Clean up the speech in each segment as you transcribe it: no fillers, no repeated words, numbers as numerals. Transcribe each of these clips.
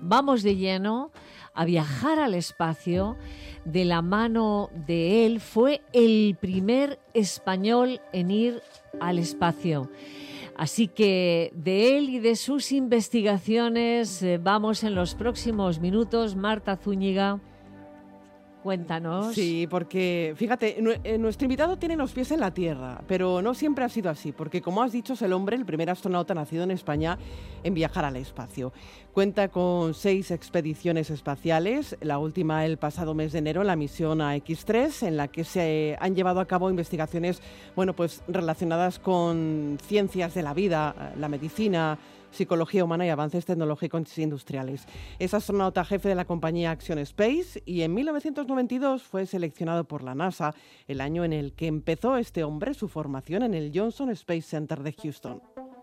vamos de lleno a viajar al espacio de la mano de él. Fue el primer español en ir al espacio. Así que de él y de sus investigaciones vamos en los próximos minutos. Marta Zúñiga, cuéntanos. Sí, porque fíjate, nuestro invitado tiene los pies en la Tierra, pero no siempre ha sido así, porque como has dicho, es el hombre, el primer astronauta nacido en España en viajar al espacio. Cuenta con 6 expediciones espaciales, la última el pasado mes de enero, la misión AX3, en la que se han llevado a cabo investigaciones, pues relacionadas con ciencias de la vida, la medicina, psicología humana y avances tecnológicos e industriales. Es astronauta jefe de la compañía Axiom Space y en 1992 fue seleccionado por la NASA, el año en el que empezó este hombre su formación en el Johnson Space Center de Houston.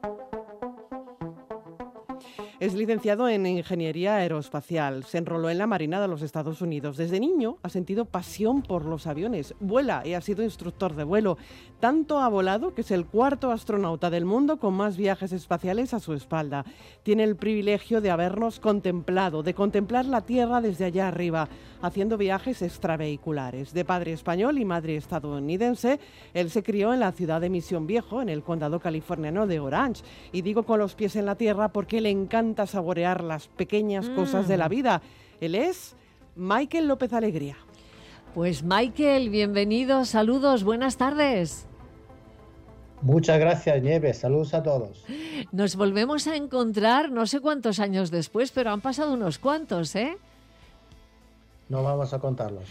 Es licenciado en Ingeniería Aeroespacial. Se enroló en la Marina de los Estados Unidos. Desde niño ha sentido pasión por los aviones. Vuela y ha sido instructor de vuelo. Tanto ha volado que es el 4º astronauta del mundo con más viajes espaciales a su espalda. Tiene el privilegio de habernos contemplado, de contemplar la Tierra desde allá arriba, haciendo viajes extravehiculares. De padre español y madre estadounidense, él se crió en la ciudad de Mission Viejo, en el condado californiano de Orange. Y digo con los pies en la tierra porque le encanta saborear las pequeñas cosas de la vida. Él es Michael López Alegría. Pues Michael, bienvenido, saludos, buenas tardes. Muchas gracias, Nieves, saludos a todos. Nos volvemos a encontrar no sé cuántos años después, pero han pasado unos cuantos, ¿eh? No vamos a contarlos.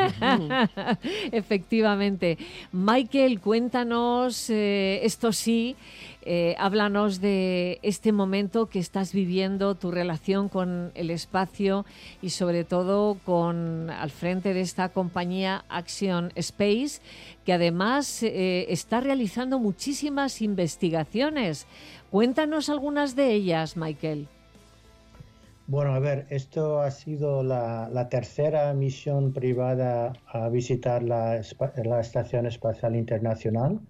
Efectivamente. Michael, cuéntanos, esto sí, háblanos de este momento que estás viviendo, tu relación con el espacio y sobre todo al frente de esta compañía Axiom Space, que además está realizando muchísimas investigaciones. Cuéntanos algunas de ellas, Michael. Bueno, a ver, esto ha sido la tercera misión privada a visitar la Estación Espacial Internacional,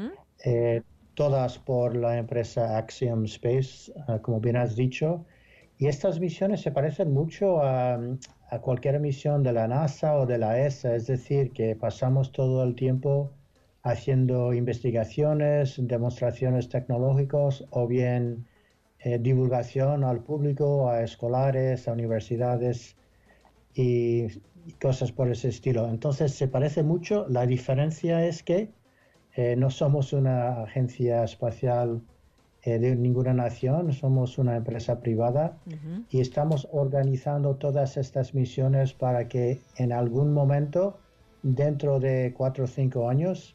todas por la empresa Axiom Space, como bien has dicho, y estas misiones se parecen mucho a cualquier misión de la NASA o de la ESA, es decir, que pasamos todo el tiempo haciendo investigaciones, demostraciones tecnológicas o bien divulgación al público, a escolares, a universidades y cosas por ese estilo. Entonces se parece mucho. La diferencia es que no somos una agencia espacial de ninguna nación, somos una empresa privada y estamos organizando todas estas misiones para que en algún momento, dentro de 4 o 5 años,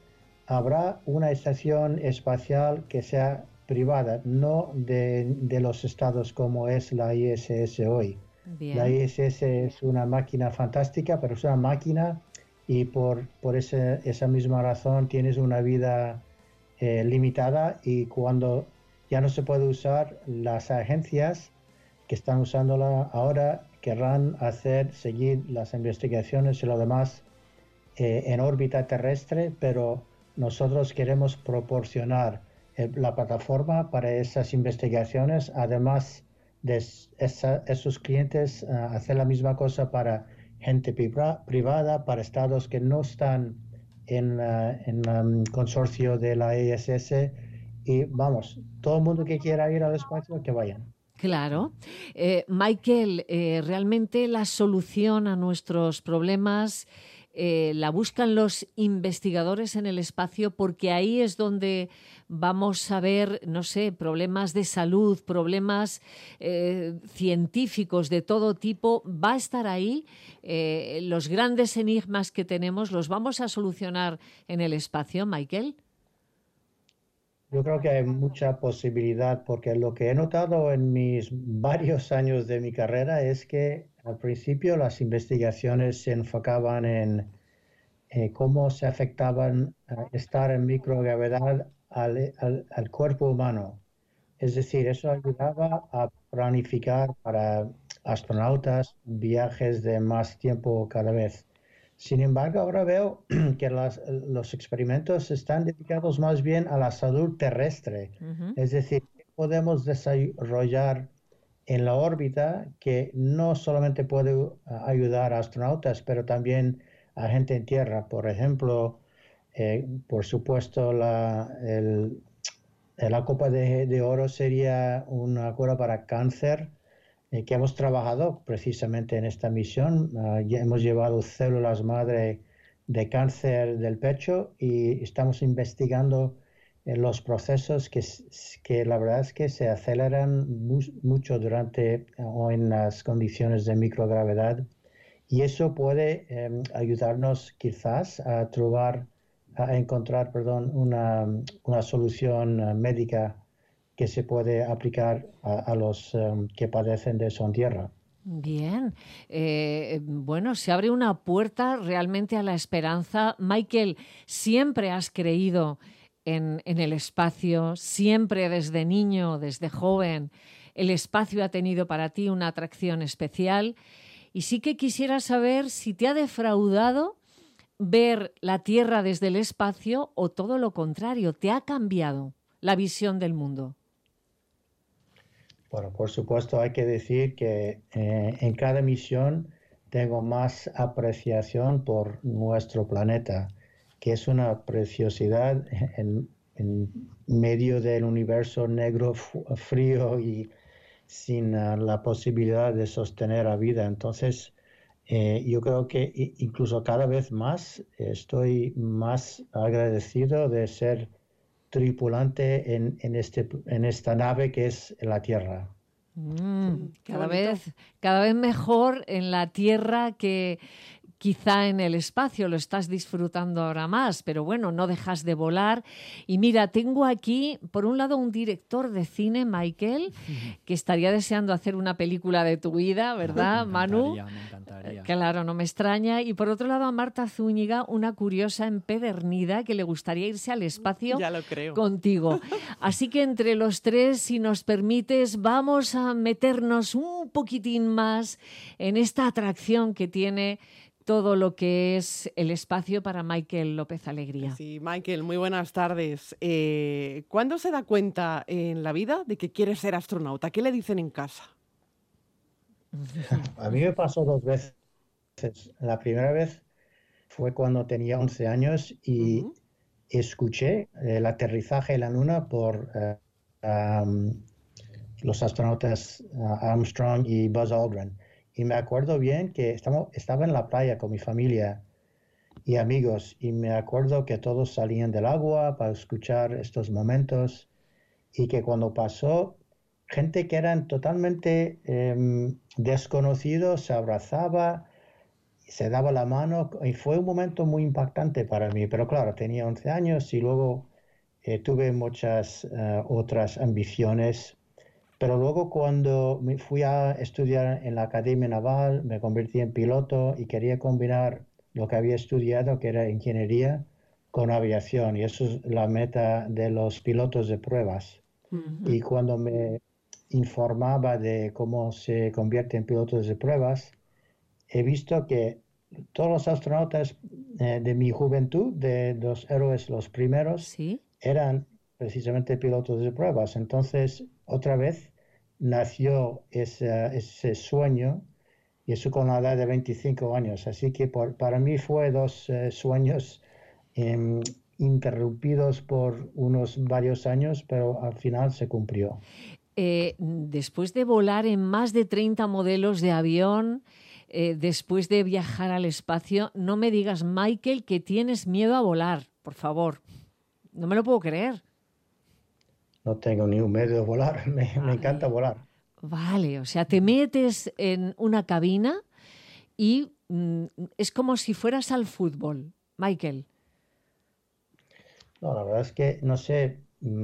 habrá una estación espacial que sea privada, no de los estados como es la ISS hoy. Bien. La ISS es una máquina fantástica, pero es una máquina y por esa misma razón tienes una vida limitada, y cuando ya no se puede usar, las agencias que están usándola ahora querrán seguir las investigaciones y lo demás en órbita terrestre, pero nosotros queremos proporcionar la plataforma para esas investigaciones, además de esos clientes hacer la misma cosa para gente privada, para estados que no están en consorcio de la ISS, y vamos, todo el mundo que quiera ir al espacio, que vayan. Claro. Michael, realmente la solución a nuestros problemas la buscan los investigadores en el espacio, porque ahí es donde vamos a ver, no sé, problemas de salud, problemas científicos de todo tipo. Va a estar ahí. Los grandes enigmas que tenemos los vamos a solucionar en el espacio, Michael. Yo creo que hay mucha posibilidad, porque lo que he notado en mis varios años de mi carrera es que al principio las investigaciones se enfocaban en cómo se afectaban estar en microgravedad al cuerpo humano. Es decir, eso ayudaba a planificar para astronautas viajes de más tiempo cada vez. Sin embargo, ahora veo que los experimentos están dedicados más bien a la salud terrestre. Es decir, podemos desarrollar en la órbita que no solamente puede ayudar a astronautas, pero también a gente en tierra. Por ejemplo, por supuesto, la Copa de Oro sería una cura para cáncer, que hemos trabajado precisamente en esta misión. Ya hemos llevado células madre de cáncer del pecho y estamos investigando los procesos que la verdad es que se aceleran mucho durante o en las condiciones de microgravedad, y eso puede ayudarnos quizás a encontrar, perdón, una solución médica que se puede aplicar a los que padecen de eso en tierra. Bien, bueno, se abre una puerta realmente a la esperanza. Michael, siempre has creído en el espacio, siempre desde niño, desde joven, el espacio ha tenido para ti una atracción especial. Y sí que quisiera saber si te ha defraudado ver la Tierra desde el espacio o todo lo contrario, te ha cambiado la visión del mundo. Bueno, por supuesto hay que decir que en cada misión tengo más apreciación por nuestro planeta, que es una preciosidad en medio del universo negro, frío y sin la posibilidad de sostener la vida. Entonces, yo creo que incluso cada vez más estoy más agradecido de ser tripulante en esta nave que es la Tierra. Cada vez mejor en la Tierra que quizá en el espacio. Lo estás disfrutando ahora más, pero bueno, no dejas de volar. Y mira, tengo aquí, por un lado, un director de cine, Michael, que estaría deseando hacer una película de tu vida, ¿verdad, Manu? Me encantaría. Claro, no me extraña. Y por otro lado, a Marta Zúñiga, una curiosa empedernida que le gustaría irse al espacio contigo. Así que entre los tres, si nos permites, vamos a meternos un poquitín más en esta atracción que tiene todo lo que es el espacio para Michael López Alegría. Sí, Michael, muy buenas tardes. ¿Cuándo se da cuenta en la vida de que quiere ser astronauta? ¿Qué le dicen en casa? A mí me pasó 2 veces. La primera vez fue cuando tenía 11 años y escuché el aterrizaje en la Luna por los astronautas Armstrong y Buzz Aldrin. Y me acuerdo bien que estaba en la playa con mi familia y amigos, y me acuerdo que todos salían del agua para escuchar estos momentos, y que cuando pasó, gente que eran totalmente desconocidos se abrazaba, se daba la mano, y fue un momento muy impactante para mí. Pero claro, tenía 11 años y luego tuve muchas otras ambiciones. Pero luego cuando me fui a estudiar en la Academia Naval, me convertí en piloto y quería combinar lo que había estudiado, que era ingeniería, con aviación. Y eso es la meta de los pilotos de pruebas. Y cuando me informaba de cómo se convierte en pilotos de pruebas, he visto que todos los astronautas de mi juventud, de los héroes, los primeros, ¿sí?, eran precisamente pilotos de pruebas. Entonces, otra vez nació ese sueño, y eso con la edad de 25 años. Así que para mí fue 2 sueños interrumpidos por unos varios años, pero al final se cumplió. Después de volar en más de 30 modelos de avión, después de viajar al espacio, no me digas, Michael, que tienes miedo a volar, por favor. No me lo puedo creer. No tengo ni un miedo de volar, me encanta volar. Vale, o sea, te metes en una cabina y es como si fueras al fútbol, Michael. No, la verdad es que no sé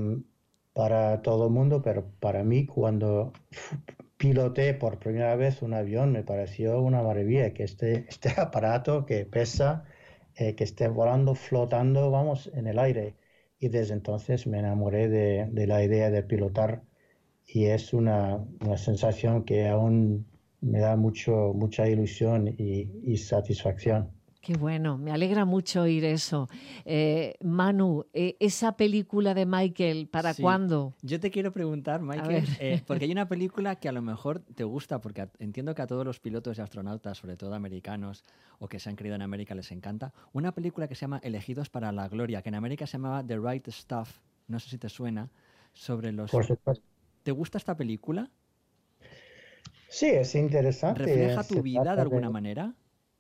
para todo el mundo, pero para mí, cuando piloté por primera vez un avión, me pareció una maravilla que este aparato que pesa, que esté volando, flotando, vamos, en el aire. Y desde entonces me enamoré de la idea de pilotar, y es una sensación que aún me da mucha ilusión y satisfacción. Qué bueno, me alegra mucho oír eso. Manu, esa película de Michael, ¿para Sí. cuándo? Yo te quiero preguntar, Michael, porque hay una película que a lo mejor te gusta, porque entiendo que a todos los pilotos y astronautas, sobre todo americanos o que se han criado en América, les encanta. Una película que se llama Elegidos para la Gloria, que en América se llamaba The Right Stuff, no sé si te suena, sobre los... Por supuesto. ¿Te gusta esta película? Sí, es interesante. ¿Refleja tu Se vida de trata alguna manera?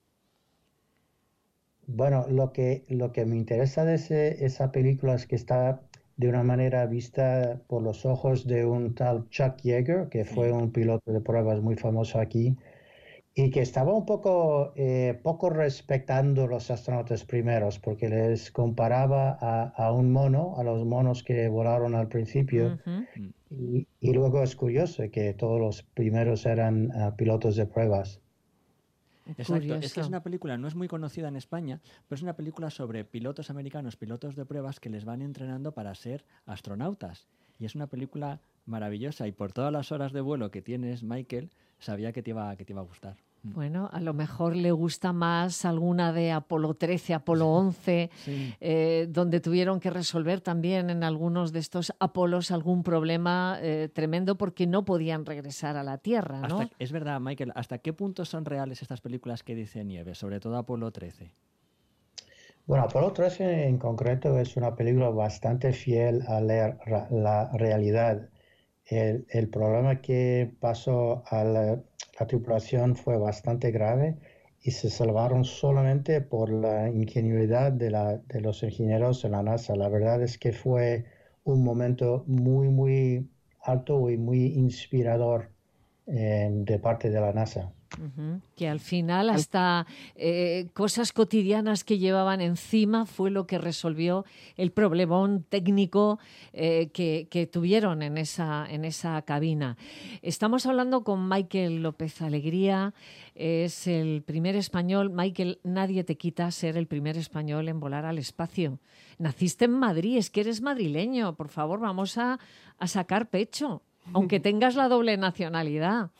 Bueno, lo que me interesa de esa película es que está de una manera vista por los ojos de un tal Chuck Yeager, que fue Sí. un piloto de pruebas muy famoso aquí, y que estaba un poco respetando los astronautas primeros, porque les comparaba a un mono, a los monos que volaron al principio, Ujú. Mm. y luego es curioso que todos los primeros eran pilotos de pruebas. Exacto, es que es Curioso. una película, no es muy conocida en España, pero es una película sobre pilotos americanos, pilotos de pruebas que les van entrenando para ser astronautas. Y es una película maravillosa y por todas las horas de vuelo que tienes, Michael, sabía que te iba a gustar. Bueno, a lo mejor le gusta más alguna de Apolo 13, Apolo 11, Sí. donde tuvieron que resolver también en algunos de estos Apolos algún problema tremendo porque no podían regresar a la Tierra, ¿no? Es verdad, Michael, ¿hasta qué punto son reales estas películas que dice Nieves, sobre todo Apolo 13? Bueno, Apolo 13 en concreto es una película bastante fiel a la realidad. El problema que pasó a la tripulación fue bastante grave y se salvaron solamente por la ingenuidad de los ingenieros en la NASA. La verdad es que fue un momento muy alto y muy inspirador de parte de la NASA. Ujú. Que al final hasta cosas cotidianas que llevaban encima fue lo que resolvió el problemón técnico que tuvieron en esa cabina. Estamos hablando con Michael López Alegría, es el primer español. Michael, nadie te quita ser el primer español en volar al espacio. Naciste en Madrid, es que eres madrileño. Por favor, vamos a sacar pecho, aunque tengas la doble nacionalidad.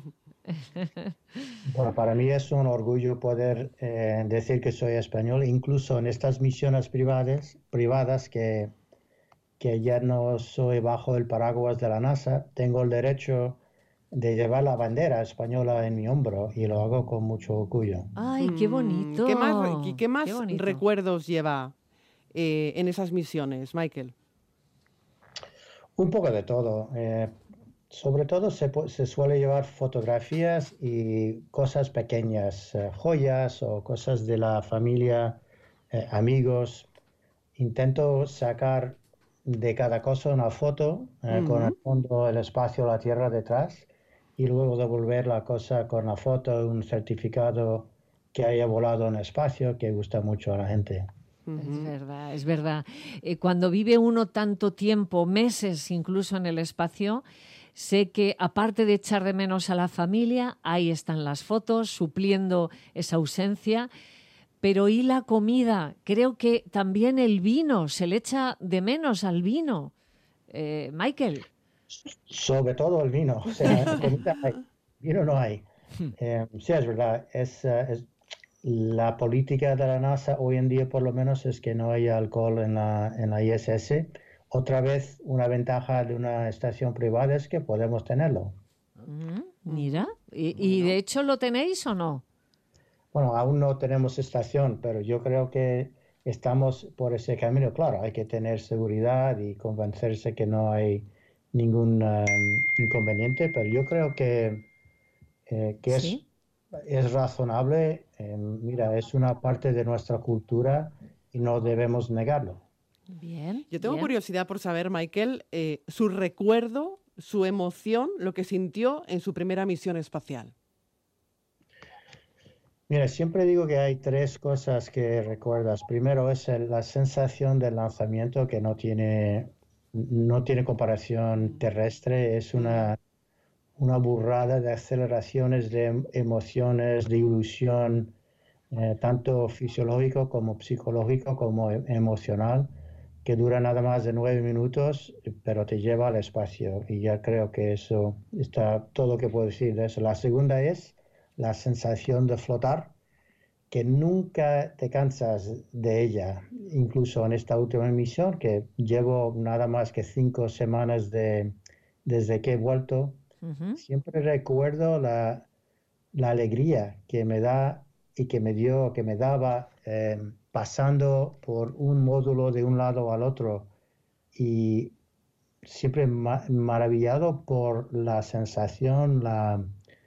Bueno, para mí es un orgullo poder decir que soy español, incluso en estas misiones privadas que ya no soy bajo el paraguas de la NASA, tengo el derecho de llevar la bandera española en mi hombro y lo hago con mucho orgullo. ¡Ay, qué bonito! ¿Qué más Qué bonito. recuerdos lleva en esas misiones, Michael? Un poco de todo. Sobre todo se suele llevar fotografías y cosas pequeñas, joyas o cosas de la familia, amigos. Intento sacar de cada cosa una foto con el fondo, el espacio, la tierra detrás y luego devolver la cosa con la foto, un certificado que haya volado en espacio que gusta mucho a la gente. Es verdad, es verdad. Cuando vive uno tanto tiempo, meses incluso en el espacio, sé que aparte de echar de menos a la familia, ahí están las fotos, supliendo esa ausencia. Pero ¿y la comida? Creo que también el vino, se le echa de menos al vino. Michael. Sobre todo el vino, o sea, comida hay, vino no hay. Sí, es verdad, es la política de la NASA hoy en día por lo menos es que no haya alcohol en la ISS. Otra vez, una ventaja de una estación privada es que podemos tenerlo. Mira, y de hecho lo tenéis o no? Bueno, aún no tenemos estación, pero yo creo que estamos por ese camino. Claro, hay que tener seguridad y convencerse que no hay ningún inconveniente, pero yo creo que Sí. es razonable. Mira, es una parte de nuestra cultura y no debemos negarlo. Bien. Yo tengo bien. curiosidad por saber, Michael, su recuerdo, su emoción, lo que sintió en su primera misión espacial. Mira, siempre digo que hay tres cosas que recuerdas. Primero es la sensación del lanzamiento que no tiene comparación terrestre. Es una burrada de aceleraciones, de emociones, de ilusión, tanto fisiológico como psicológico como emocional, que dura nada más de 9 minutos, pero te lleva al espacio. Y ya creo que eso está todo lo que puedo decir de eso. La segunda es la sensación de flotar, que nunca te cansas de ella. Incluso en esta última misión, que llevo nada más que 5 semanas desde que he vuelto, siempre recuerdo la alegría que me da y que me daba pasando por un módulo de un lado al otro, y siempre maravillado por la sensación, la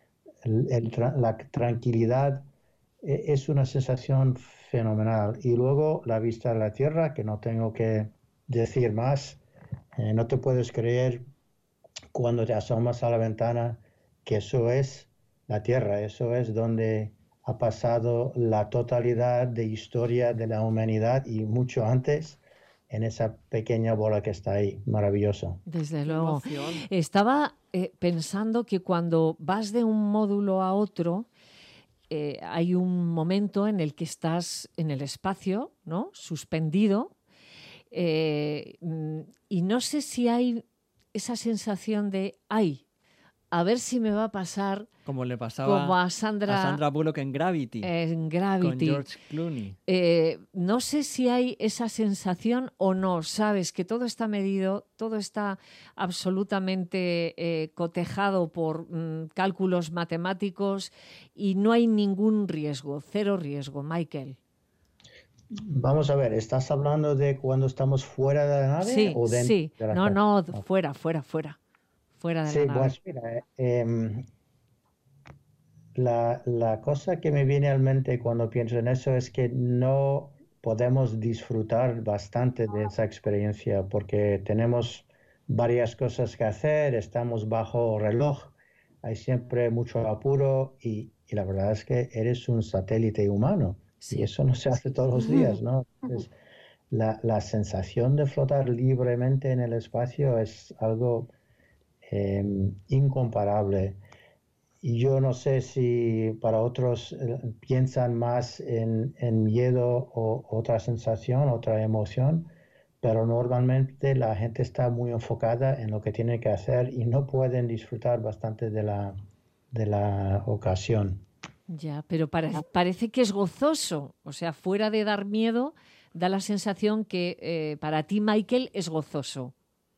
tranquilidad. Es una sensación fenomenal. Y luego la vista de la Tierra, que no tengo que decir más. No te puedes creer cuando te asomas a la ventana que eso es la Tierra, eso es donde ha pasado la totalidad de historia de la humanidad y mucho antes, en esa pequeña bola que está ahí. Maravilloso. Desde luego. Estaba pensando que cuando vas de un módulo a otro, hay un momento en el que estás en el espacio, ¿no? Suspendido, y no sé si hay esa sensación de, a ver si me va a pasar como le pasaba como a Sandra Bullock en Gravity. Con George Clooney. No sé si hay esa sensación o no. Sabes que todo está medido, todo está absolutamente cotejado por cálculos matemáticos y no hay ningún riesgo, cero riesgo. Michael. Vamos a ver, ¿estás hablando de cuando estamos fuera de la nave? Sí, o dentro sí. de la No, nave? no, fuera de Sí, la nave. pues mira, la cosa que me viene a la mente cuando pienso en eso es que no podemos disfrutar bastante de esa experiencia porque tenemos varias cosas que hacer, estamos bajo reloj, hay siempre mucho apuro y la verdad es que eres un satélite humano y eso no se hace todos los días, ¿no? Entonces, la sensación de flotar libremente en el espacio es algo incomparable. Y yo no sé si para otros piensan más en miedo o otra sensación, otra emoción, pero normalmente la gente está muy enfocada en lo que tiene que hacer y no pueden disfrutar bastante de la ocasión. Ya, pero parece que es gozoso. O sea, fuera de dar miedo, da la sensación que para ti, Michael, es gozoso.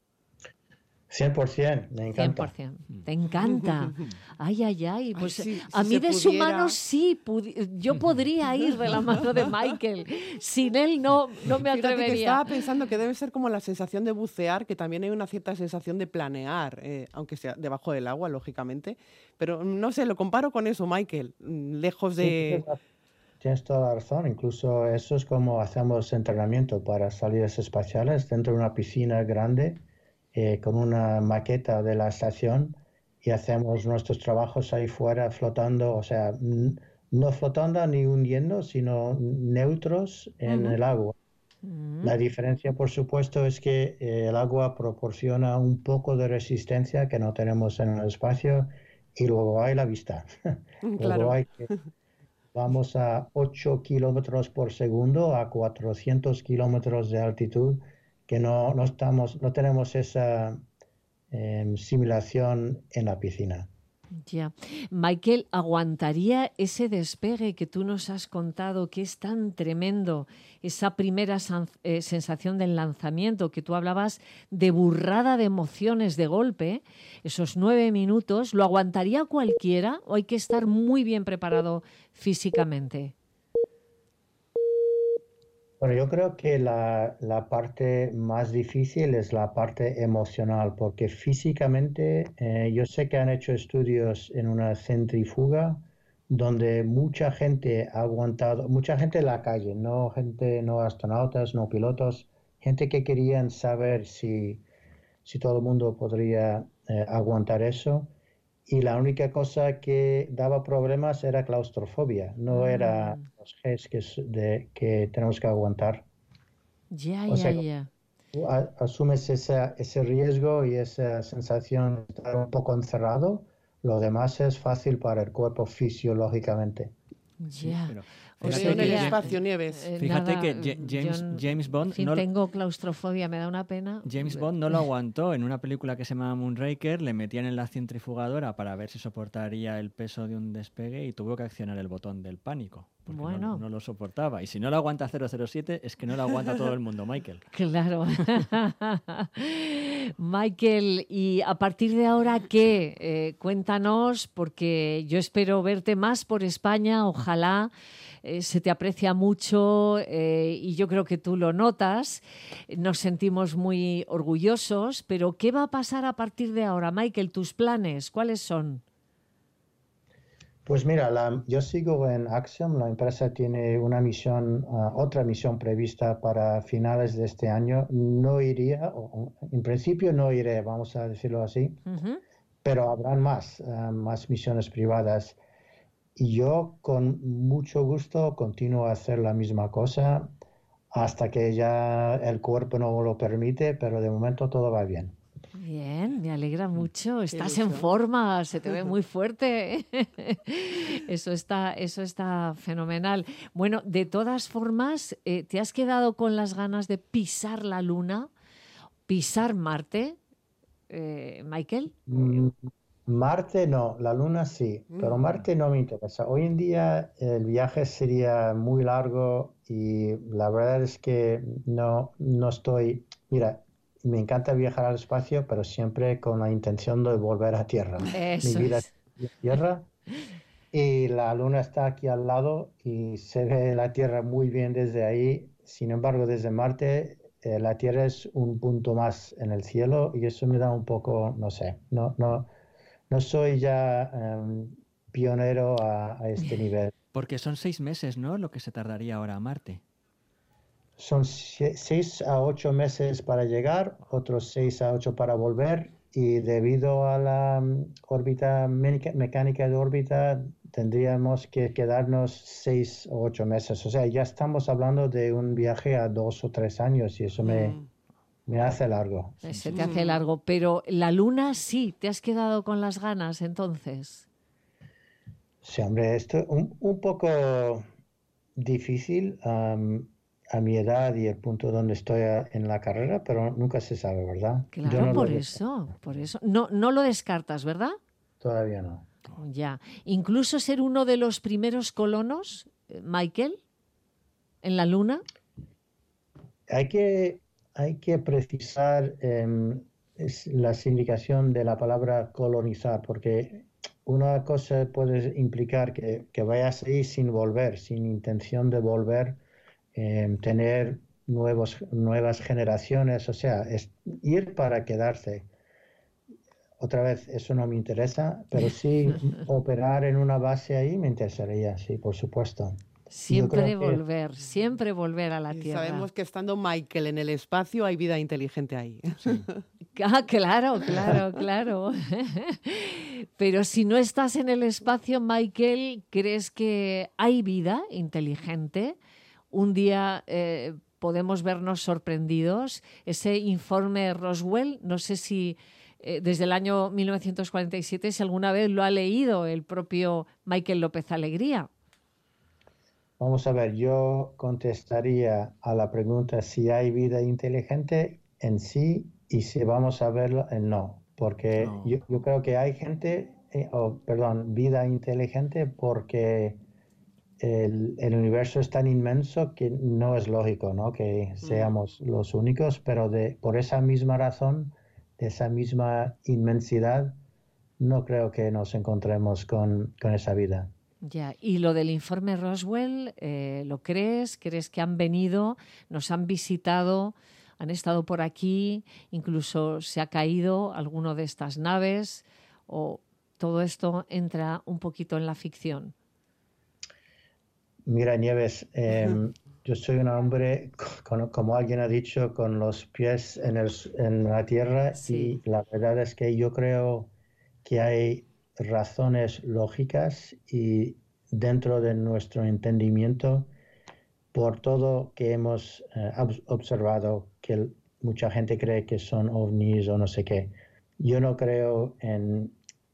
100%, me encanta. 100%. Te encanta. Ay. Pues si a mí se de su mano sí, yo podría ir de la mano de Michael. Sin él no me Fíjate atrevería. que estaba pensando que debe ser como la sensación de bucear, que también hay una cierta sensación de planear, aunque sea debajo del agua, lógicamente. Pero no sé, lo comparo con eso, Michael, lejos de... Tienes toda la razón, incluso eso es como hacemos entrenamiento para salidas espaciales dentro de una piscina grande con una maqueta de la estación y hacemos nuestros trabajos ahí fuera flotando, o sea, no flotando ni hundiendo, sino neutros en el agua. La diferencia, por supuesto, es que el agua proporciona un poco de resistencia que no tenemos en el espacio y luego hay la vista. Claro. Vamos a 8 kilómetros por segundo a 400 kilómetros de altitud, que no tenemos esa simulación en la piscina. Ya. Michael, ¿aguantaría ese despegue que tú nos has contado, que es tan tremendo, esa primera sensación del lanzamiento, que tú hablabas de burrada de emociones de golpe, esos 9 minutos, ¿lo aguantaría cualquiera o hay que estar muy bien preparado físicamente? Bueno, yo creo que la parte más difícil es la parte emocional, porque físicamente yo sé que han hecho estudios en una centrífuga donde mucha gente ha aguantado, mucha gente en la calle, no astronautas, no pilotos, gente que querían saber si todo el mundo podría aguantar eso. Y la única cosa que daba problemas era claustrofobia, no era los Gs que tenemos que aguantar. Ya. Tú asumes ese riesgo y esa sensación de estar un poco encerrado, lo demás es fácil para el cuerpo fisiológicamente. Ya. En el espacio, Nieves. Fíjate que James Bond... tengo claustrofobia, me da una pena. James Bond no lo aguantó. En una película que se llama Moonraker le metían en la centrifugadora para ver si soportaría el peso de un despegue y tuvo que accionar el botón del pánico porque Bueno. no lo soportaba. Y si no lo aguanta 007, es que no lo aguanta todo el mundo, Michael. Claro. Michael, y a partir de ahora, ¿qué? Cuéntanos, porque yo espero verte más por España, ojalá. Se te aprecia mucho y yo creo que tú lo notas. Nos sentimos muy orgullosos, pero ¿qué va a pasar a partir de ahora? Michael, tus planes, ¿cuáles son? Pues mira, yo sigo en Axiom, la empresa tiene una misión, otra misión prevista para finales de este año. No iría, en principio no iré, vamos a decirlo así, pero habrán más misiones privadas. Y yo con mucho gusto continúo a hacer la misma cosa hasta que ya el cuerpo no lo permite, pero de momento todo va bien. Bien, me alegra mucho. Estás en forma, se te ve muy fuerte. Eso está fenomenal. Bueno, de todas formas, ¿te has quedado con las ganas de pisar la Luna, pisar Marte, Michael? Marte no, la Luna sí, pero Marte no me interesa. Hoy en día el viaje sería muy largo y la verdad es que no estoy... Mira, me encanta viajar al espacio, pero siempre con la intención de volver a Tierra. Mi Eso vida es. es Tierra y la Luna está aquí al lado y se ve la Tierra muy bien desde ahí. Sin embargo, desde Marte, la Tierra es un punto más en el cielo y eso me da un poco, no sé, no soy ya pionero a este nivel. Porque son 6 meses, ¿no? Lo que se tardaría ahora a Marte. Son 6 a 8 meses para llegar, otros 6 a 8 para volver y debido a la órbita mecánica de órbita tendríamos que quedarnos 6 o 8 meses. O sea, ya estamos hablando de un viaje a 2 o 3 años y eso me hace largo. Se te hace largo, pero la Luna sí, ¿te has quedado con las ganas entonces? Sí, hombre, esto un poco difícil a mi edad y el punto donde estoy en la carrera, pero nunca se sabe, ¿verdad? Yo Claro, no por lo eso. No lo descartas, ¿verdad? todavía no. Ya. Incluso ser uno de los primeros colonos, Michael, en la Luna. Hay que precisar la significación de la palabra colonizar, porque una cosa puede implicar que vayas ahí sin volver, sin intención de volver, tener nuevas generaciones, o sea, es ir para quedarse. Otra vez, eso no me interesa, pero sí operar en una base ahí me interesaría, sí, por supuesto. Yo creo que Siempre volver a la Y Tierra. sabemos que estando Michael en el espacio hay vida inteligente ahí. Sí. Ah, claro. Pero si no estás en el espacio, Michael, ¿crees que hay vida inteligente? Un día podemos vernos sorprendidos. Ese informe Roswell, no sé si desde el año 1947, si alguna vez lo ha leído el propio Michael López Alegría. Vamos a ver, yo contestaría a la pregunta si hay vida inteligente en sí y si vamos a verlo en no, porque No. yo creo que hay vida inteligente porque el universo es tan inmenso que no es lógico, ¿no? Que seamos los únicos, pero por esa misma razón, de esa misma inmensidad, no creo que nos encontremos con esa vida. Ya, y lo del informe Roswell, ¿lo crees? ¿Crees que han venido, nos han visitado, han estado por aquí, incluso se ha caído alguno de estas naves? ¿O todo esto entra un poquito en la ficción? Mira, Nieves, yo soy un hombre, como alguien ha dicho, con los pies en la tierra Sí. y la verdad es que yo creo que hay razones lógicas y dentro de nuestro entendimiento, por todo que hemos observado, que mucha gente cree que son ovnis o no sé qué. Yo no creo en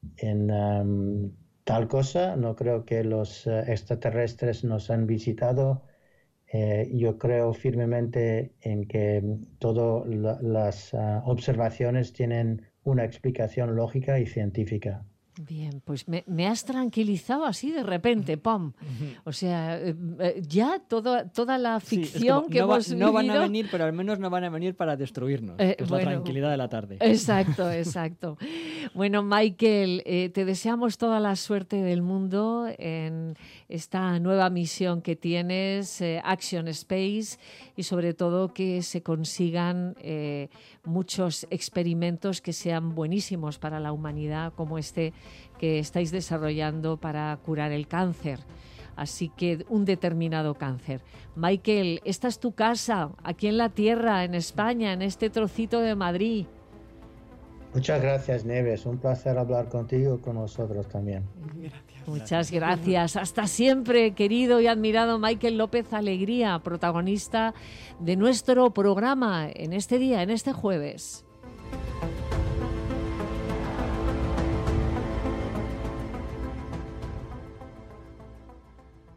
tal cosa, no creo que los extraterrestres nos han visitado. Yo creo firmemente en que todas las observaciones tienen una explicación lógica y científica. Bien, pues me has tranquilizado así de repente, ¡pum! O sea, ya toda la ficción sí, que hemos no van a vivido... venir, pero al menos no van a venir para destruirnos. Es la tranquilidad de la tarde. Exacto, exacto. Bueno, Michael, te deseamos toda la suerte del mundo en esta nueva misión que tienes, Action Space, y sobre todo que se consigan muchos experimentos que sean buenísimos para la humanidad, como este que estáis desarrollando para curar el cáncer. Así que un determinado cáncer. Michael, esta es tu casa, aquí en la Tierra, en España, en este trocito de Madrid. Muchas gracias, Nieves. Un placer hablar contigo y con nosotros también. Gracias. Muchas gracias. Hasta siempre, querido y admirado Michael López Alegría, protagonista de nuestro programa en este día, en este jueves.